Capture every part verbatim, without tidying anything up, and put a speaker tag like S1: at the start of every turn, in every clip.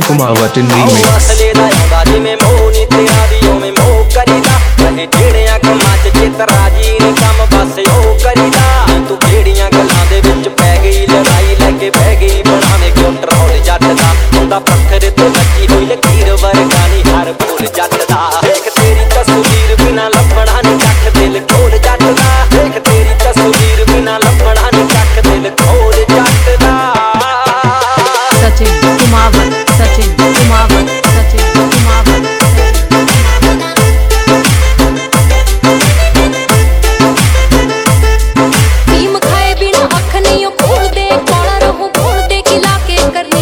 S1: Kumawat in remix.
S2: पत्थर ते लगी हुई लकीर वर्गानी हर भूल जटदा देख तेरी तस्वीर बिना लभना नी कख दिल खोल जटदा देख तेरी तस्वीर बिना लभना नी कख दिल खोल जटदा
S3: सचिन कुमावत सचिन कुमावत सचिन कुमावत टीम खाए बिना अख नहीं खोल दे कौड़ा रहूं बोल दे खिला के करनी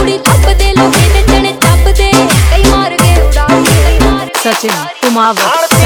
S3: सचिन कुमावत।